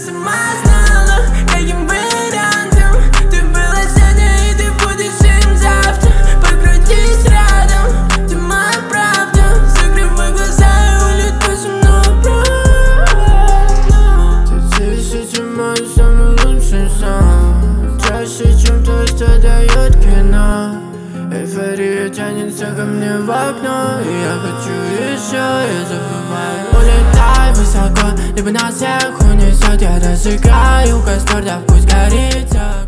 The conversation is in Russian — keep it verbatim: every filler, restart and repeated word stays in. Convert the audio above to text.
сама знала, каким вариантом ты была сегодня и ты будешь им завтра. Покрутись рядом, ты моя правда. Закрывай глаза и улетай со мной обратно. Ты тысячи мой самый лучший сон, чаще, чем то, что дает кино. Эйфория тянется ко мне в окно, и я хочу еще, я забываю. Улетай высоко, либо нас всех унесет. Я разыграю костер, да пусть горит.